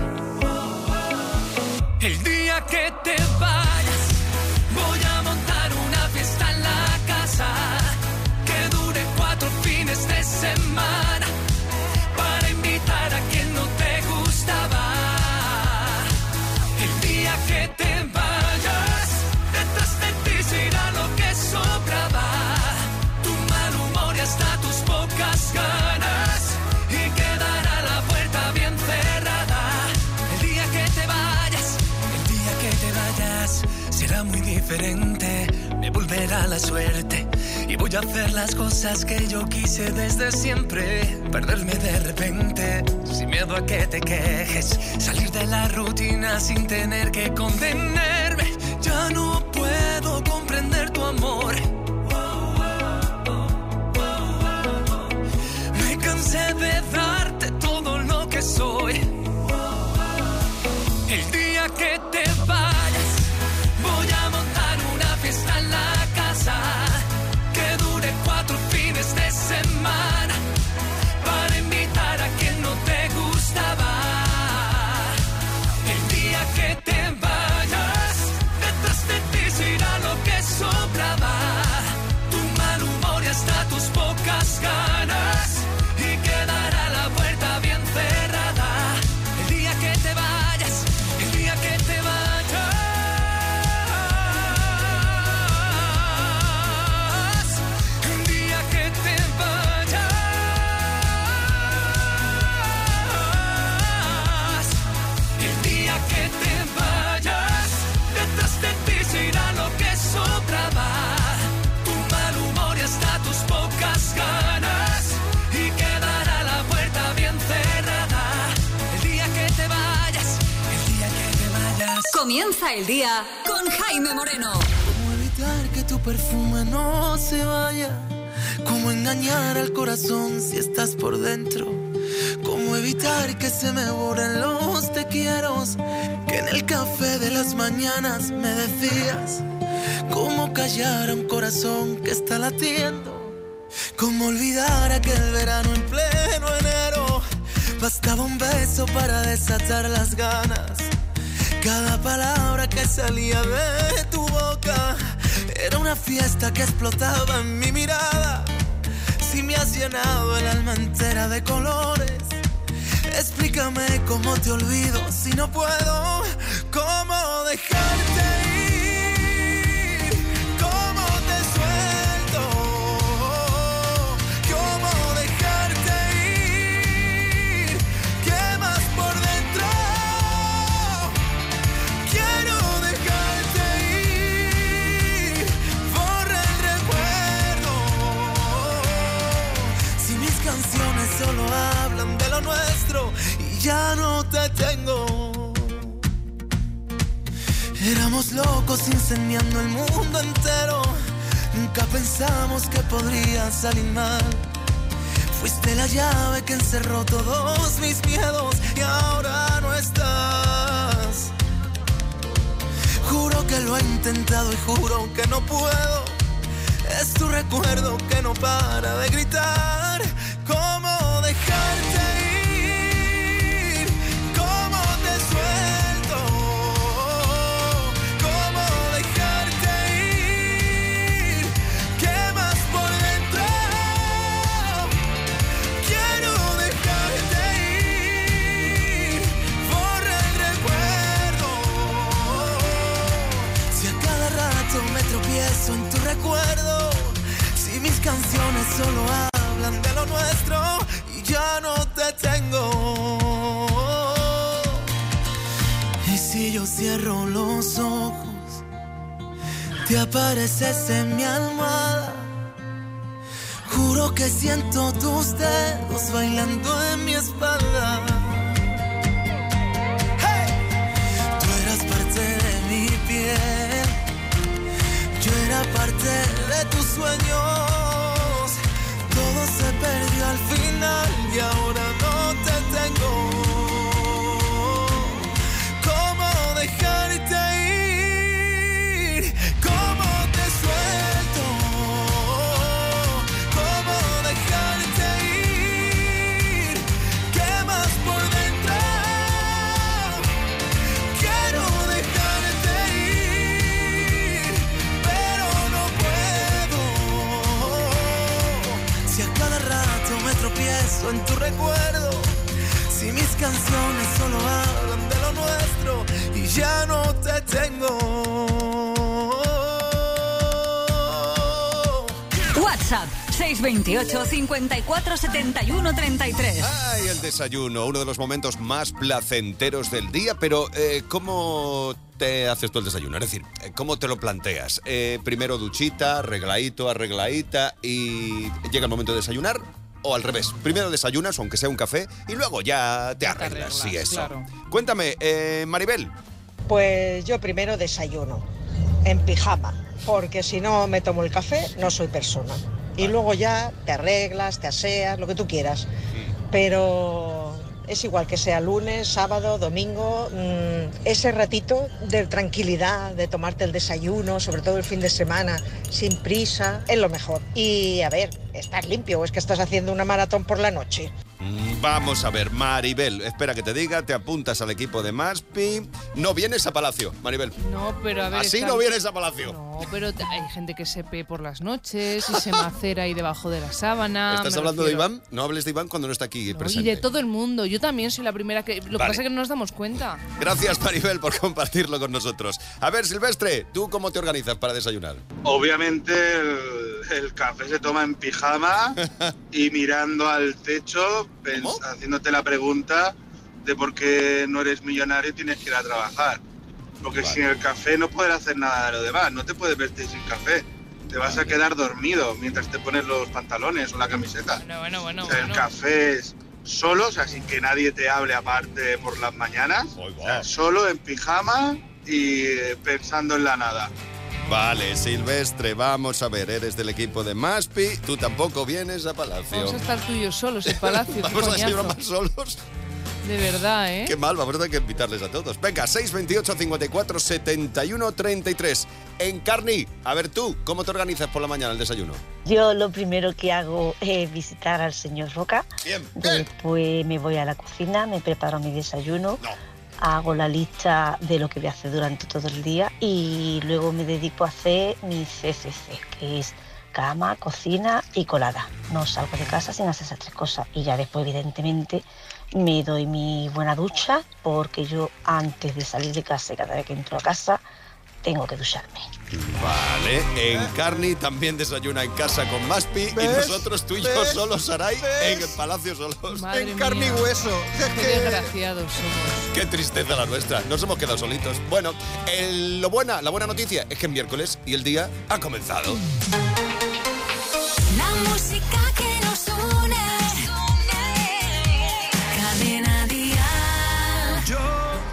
[SPEAKER 4] El día que te vayas, voy a montar una fiesta en la casa que dure cuatro fines de semana para invitar a quien no te gustaba. El día que te vayas, detrás de ti se irá lo que sobraba. Tu mal humor y hasta tus pocas ganas y quedará la puerta bien cerrada. El día que te vayas, el día que te vayas será muy diferente. Me volverá la suerte y voy a hacer las cosas que yo quise desde siempre. Perderme de repente, sin miedo a que te quejes. Salir de la rutina sin tener que contenerme. Ya no puedo comprender tu amor. Me cansé de darte todo lo que soy. El día que te vayas, voy a montar una fiesta en la casa que dure cuatro fines de semana para invitar a quien no te gustaba. El día que te vayas, detrás de ti se irá lo que sobraba.
[SPEAKER 16] Comienza el día con Jaime Moreno.
[SPEAKER 4] ¿Cómo evitar que tu perfume no se vaya? ¿Cómo engañar al corazón si estás por dentro? ¿Cómo evitar que se me borren los te quieros que en el café de las mañanas me decías? ¿Cómo callar a un corazón que está latiendo? ¿Cómo olvidar aquel verano en pleno enero? Bastaba un beso para desatar las ganas. Cada palabra que salía de tu boca era una fiesta que explotaba en mi mirada. Si me has llenado el alma entera de colores, explícame cómo te olvido si no puedo. ¿Cómo dejarte ir? ¿Cómo te suelto? ¿Cómo dejarte ir? ¿Qué más por dentro? Quiero dejarte ir. Borra el recuerdo. Si mis canciones solo hablan de lo nuestro y ya no te tengo. Éramos locos incendiando el mundo entero. Nunca pensamos que podría salir mal. Fuiste la llave que encerró todos mis miedos y ahora no estás. Juro que lo he intentado y juro que no puedo. Es tu recuerdo que no para de gritar. ¿Cómo dejarte ir? ¿Cómo te suelto? ¿Cómo dejarte ir? ¿Qué más por dentro? Quiero dejarte ir. Borra el recuerdo. Si a cada rato me tropiezo en tu recuerdo, si mis canciones solo hablan de lo nuestro y ya no te tengo. Y si yo cierro los ojos, te apareces en mi almohada. Juro que siento tus dedos bailando en mi espalda. ¡Hey! Tú eras parte de mi piel, yo era parte de tus sueños. Todo se perdió al final y ahora no te tengo. ¿Cómo dejarte ir? ¿Cómo te suelto? ¿Cómo dejarte ir? ¿Qué más por dentro? Quiero dejarte ir, pero no puedo. Si a cada rato me tropiezo en tu recuerdo, si mis canciones solo hablan de lo nuestro y ya no te tengo.
[SPEAKER 16] WhatsApp seis veintiocho, cincuenta y cuatro, setenta y uno, treinta y tres.
[SPEAKER 3] Ay, el desayuno, uno de los momentos más placenteros del día, pero eh, ¿cómo te haces tú el desayuno? Es decir, ¿cómo te lo planteas? Eh, primero duchita, arregladito, arregladita y llega el momento de desayunar. O al revés, primero desayunas, aunque sea un café, y luego ya te arreglas, sí, eso.
[SPEAKER 17] claro.
[SPEAKER 3] Cuéntame, eh, Maribel.
[SPEAKER 17] Pues yo primero desayuno, en pijama, porque si no me tomo el café, no soy persona. Y luego ya te arreglas, te aseas, lo que tú quieras. Pero es igual que sea lunes, sábado, domingo, mmm, ese ratito de tranquilidad, de tomarte el desayuno, sobre todo el fin de semana, sin prisa, es lo mejor. Y a ver, ¿estás limpio o es que estás haciendo una maratón por la noche?
[SPEAKER 3] Vamos a ver, Maribel, espera que te diga, te apuntas al equipo de Maspi. No vienes a Palacio, Maribel.
[SPEAKER 5] No, pero a ver...
[SPEAKER 3] Así
[SPEAKER 5] está-
[SPEAKER 3] no vienes a Palacio.
[SPEAKER 5] No, pero te- hay gente que se pe por las noches y se macera ahí debajo de la sábana.
[SPEAKER 3] ¿Estás
[SPEAKER 5] me
[SPEAKER 3] hablando
[SPEAKER 5] refiero.
[SPEAKER 3] de Iván? No hables de Iván cuando no está aquí
[SPEAKER 5] Y
[SPEAKER 3] presente.
[SPEAKER 5] de todo el mundo. Yo también soy la primera que... Lo que
[SPEAKER 3] Vale.
[SPEAKER 5] pasa es que no nos damos cuenta.
[SPEAKER 3] Gracias, Maribel, por compartirlo con nosotros. A ver, Silvestre, ¿tú cómo te organizas para desayunar?
[SPEAKER 18] Obviamente el, el café se toma en pijama y mirando al techo, pens- haciéndote la pregunta de por qué no eres millonario y tienes que ir a trabajar. Porque sin el café no puedes hacer nada de lo demás, no te puedes vestir sin café. Te vas a quedar dormido mientras te pones los pantalones o la camiseta.
[SPEAKER 5] Bueno, bueno, bueno.
[SPEAKER 18] O sea, el
[SPEAKER 5] bueno.
[SPEAKER 18] café es solo, o sea, sin que nadie te hable aparte por las mañanas. O sea, solo en pijama y eh, pensando en la nada.
[SPEAKER 3] Vale, Silvestre, vamos a ver, eres del equipo de Maspi, tú tampoco vienes a Palacio.
[SPEAKER 5] Vamos a estar tú y yo solos en Palacio.
[SPEAKER 3] Vamos a ser más solos.
[SPEAKER 5] De verdad, ¿eh?
[SPEAKER 3] Qué mal, vamos a tener que invitarles a todos. Venga, seis veintiocho, cincuenta y cuatro, setenta y uno, treinta y tres. Encarni, a ver tú, ¿cómo te organizas por la mañana el desayuno?
[SPEAKER 19] Yo lo primero que hago es visitar al señor Roca.
[SPEAKER 3] Bien.
[SPEAKER 19] Después me voy a la cocina, me preparo mi desayuno.
[SPEAKER 3] No.
[SPEAKER 19] Hago la lista de lo que voy a hacer durante todo el día y luego me dedico a hacer mi C C C, que es cama, cocina y colada. No salgo de casa sin hacer esas tres cosas y ya después, evidentemente, me doy mi buena ducha porque yo antes de salir de casa y cada vez que entro a casa tengo que ducharme.
[SPEAKER 3] Vale, Encarni también desayuna en casa con Maspi.
[SPEAKER 10] ¿Ves?
[SPEAKER 3] Y nosotros, tú y yo
[SPEAKER 10] ¿Ves?
[SPEAKER 3] solos, Saray,
[SPEAKER 10] ¿Ves?
[SPEAKER 3] en el Palacio solos.
[SPEAKER 5] Madre
[SPEAKER 10] En carne y
[SPEAKER 5] mía.
[SPEAKER 10] hueso. Es
[SPEAKER 5] Qué
[SPEAKER 10] que-
[SPEAKER 5] desgraciados somos.
[SPEAKER 3] Qué tristeza la nuestra, nos hemos quedado solitos. Bueno, el- lo buena, la buena noticia es que es miércoles y el día ha comenzado.
[SPEAKER 2] La música que nos une. Cadena Dial.
[SPEAKER 4] Yo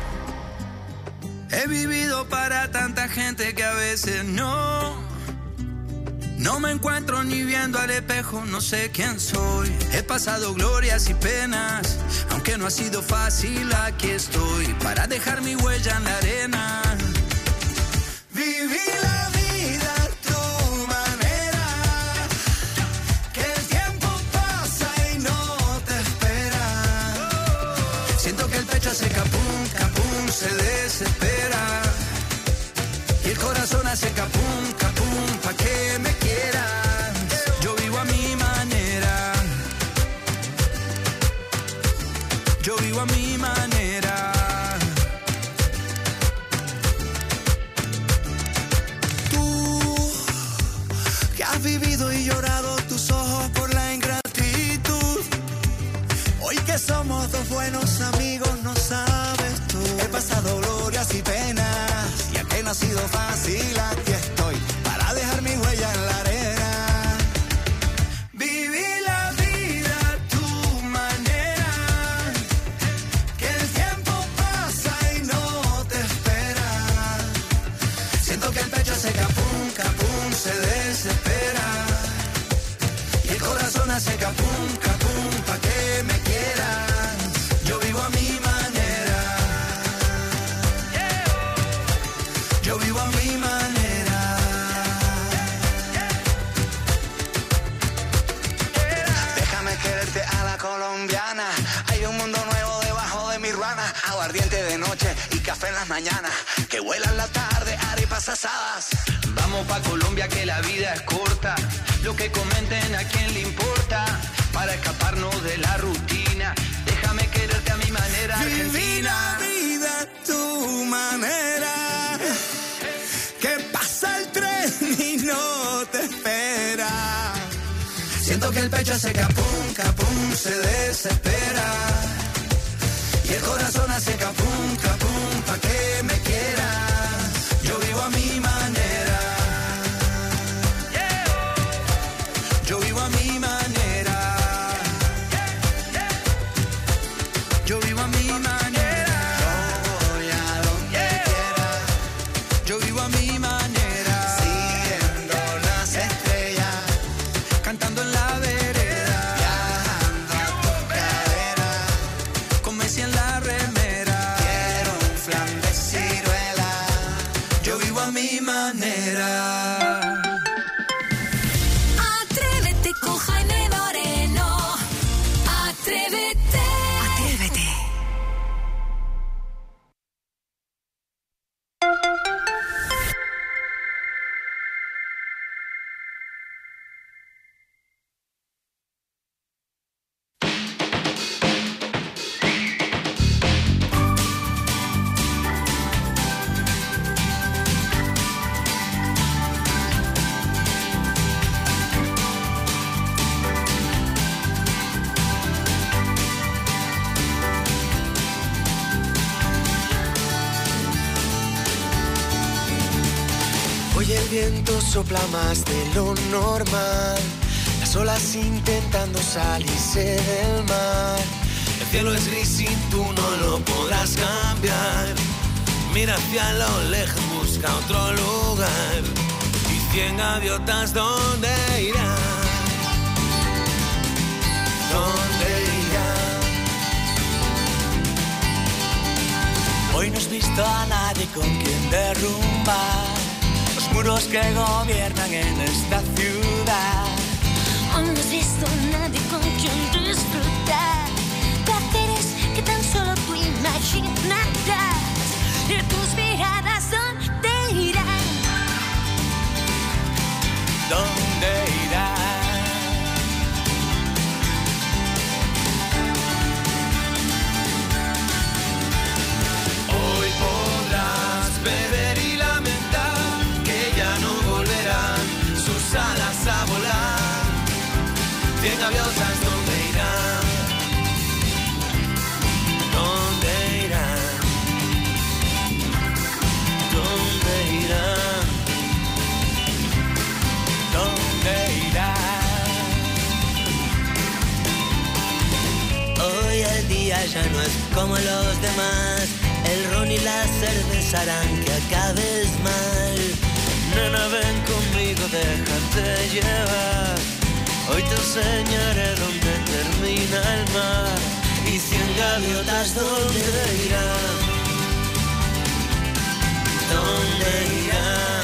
[SPEAKER 4] he vivido para tanta gente que a veces no. No me encuentro ni viendo al espejo, no sé quién soy. He pasado glorias y penas, aunque no ha sido fácil, aquí estoy para dejar mi huella en la arena. Viví la vida a tu manera, que el tiempo pasa y no te espera. Siento que el pecho hace capum, capum, se desespera. Y el corazón hace capum, capum, pa' que me quieras. Yo vivo a mi manera. Yo vivo a mi manera. Tú, que has vivido y llorado tus ojos por la ingratitud. Hoy que somos dos buenos amigos, no sabes tú. He pasado glorias y penas, y aunque no ha sido fácil, aquí estoy para dejar mi huella en la arena. Viví la vida a tu manera, que el tiempo pasa y no te espera. Siento que el pecho hace capum, capum, se desespera. Y el corazón hace capum, capum, pa' que me quieras. Yo vivo a mi manera. Yo vivo a mi manera. Déjame quererte a la colombiana. Hay un mundo nuevo debajo de mi ruana. Aguardiente de noche y café en las mañanas. Que vuelan la tarde, arepas asadas. Vamos pa' Colombia que la vida es corta. Lo que comenten a quién le importa. Para escaparnos de la rutina. Déjame quererte a mi manera. Viví la vida a tu manera. Que pasa el tren y no te espera. Siento que el pecho hace capum, capum, se desespera. Y el corazón hace capum, capum, pa' que me quieras. Yo vivo a mi manera. Yo vivo a mi manera. Yo vivo a mi manera. Yo voy a donde quiera. Yo vivo a mi manera. Siguiendo las estrellas. Cantando en la vereda. Viajando a tu cadera. Con Messi en la remera. Quiero un flan de ciruela. Yo vivo a mi manera.
[SPEAKER 2] Atrévete con Jaime Moreno. Atrévete. Atrévete.
[SPEAKER 6] Hoy el viento sopla más de lo normal, las olas intentando salirse del mar. El cielo es gris y tú no lo podrás cambiar.
[SPEAKER 20] mira hacia lo lejos, busca otro lugar. Y cien gaviotas, ¿dónde irán? ¿Dónde irán?
[SPEAKER 4] Hoy no has visto a nadie con quien derrumbar los muros que gobiernan en esta ciudad.
[SPEAKER 12] Hoy no has visto a nadie con quien disfrutar placeres que tan solo tú imaginarás. Y tus miradas, ¿dónde irán?
[SPEAKER 20] ¿Dónde irán? Hoy podrás beber y lamentar que ya no volverán sus alas a volar. Cien gaviotas, ¿dónde irán? ¿Dónde irán? ¿Dónde irán? ¿Dónde irán?
[SPEAKER 4] Hoy el día ya no es como los demás. El ron y la cerveza harán que acabes mal. Nena, ven conmigo, déjate llevar. Hoy te enseñaré dónde termina el mar. Y cien gaviotas, ¿dónde irán? ¿Dónde irán?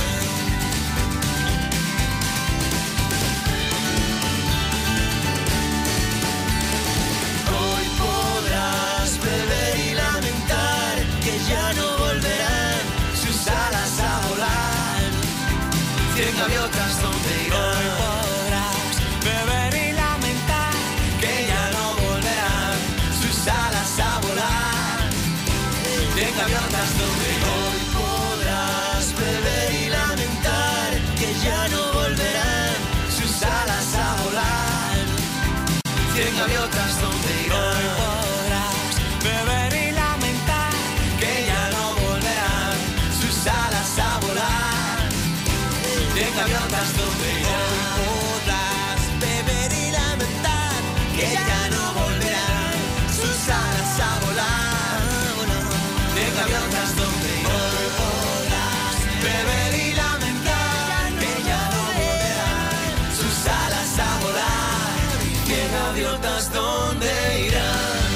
[SPEAKER 20] Hoy podrás beber y lamentar que ya no volverán sus alas a volar. Cien gaviotas, ¿dónde irán?
[SPEAKER 4] Hoy podrás beber y lamentar
[SPEAKER 20] que ya no volverán sus alas a volar. Cien gaviotas, ¿dónde irán? Hoy podrás beber y lamentar que ya no volverán sus alas a volar. Cien gaviotas, ¿dónde irán?
[SPEAKER 4] Hoy podrás beber y lamentar
[SPEAKER 20] que ya no volverán sus alas a volar. Cien gaviotas, ¿dónde irán?
[SPEAKER 4] Hoy podrás beber y lamentar
[SPEAKER 20] Que ya no volverán sus alas a volar. Cien gaviotas, ¿dónde irán?
[SPEAKER 4] Hoy podrás
[SPEAKER 20] Beber y lamentar que ya no volverán sus alas a volar. Cien gaviotas, ¿dónde irán?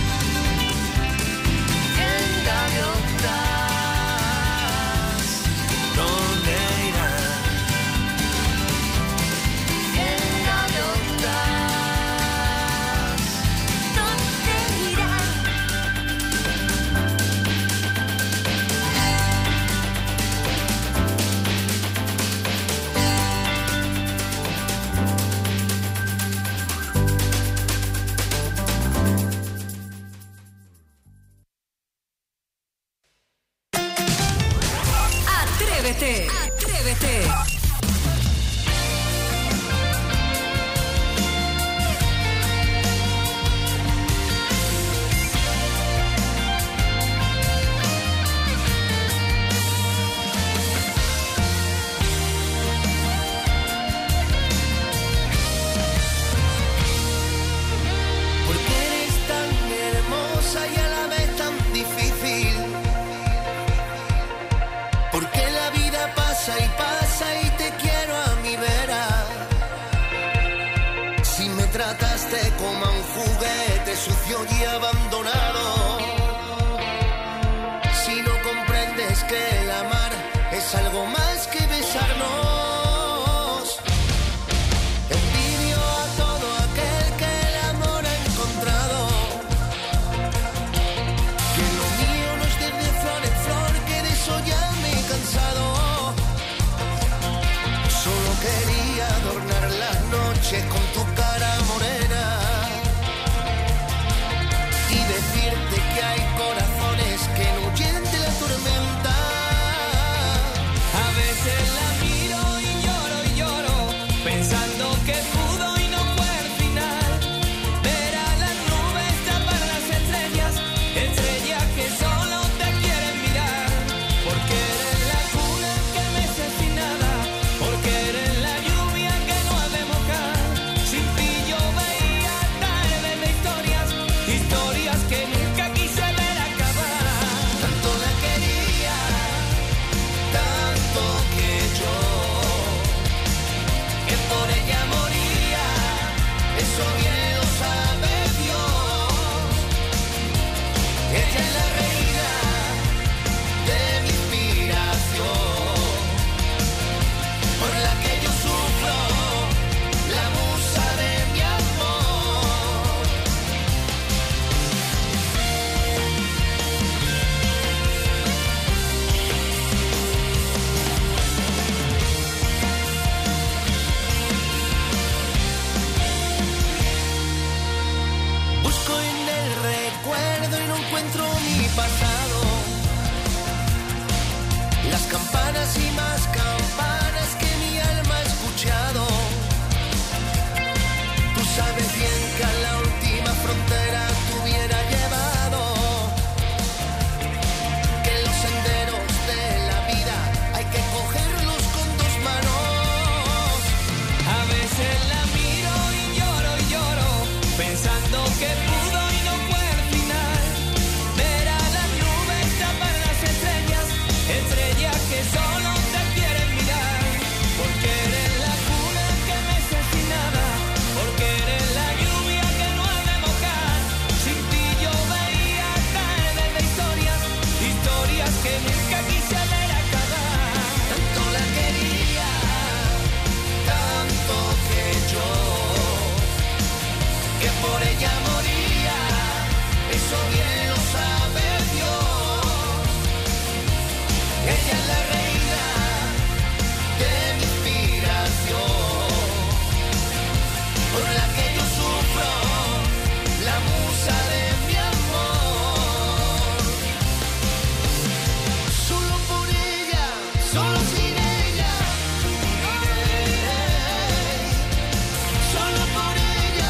[SPEAKER 20] Cien gaviotas, ¿dónde irán? Cien gaviotas,
[SPEAKER 12] ¿Dónde irán?
[SPEAKER 16] Atrévete, atrévete.
[SPEAKER 20] Porque eres tan hermosa y a la vez tan difícil. Porque la vida pasa y pasa y te quiero a mi vera. Si me trataste como a un juguete sucio y abandonado. Si no comprendes que el amar es algo más que besarnos. Envidio a todo aquel que el amor ha encontrado. Que lo mío no es de flor en flor, que de eso ya me he cansado. Solo quería adornar las noches con tu cara morena y eso bien lo sabe Dios. Ella es la reina de mi inspiración, por la que yo sufro, la musa de mi amor. Busco en el recuerdo y no encuentro mi pasado. Las campanas y más campanas que mi alma ha escuchado. Tú sabes bien que a la última frontera te hubiera llevado. Que los senderos de la vida hay que cogerlos con dos manos. A veces la miro y lloro y lloro, pensando que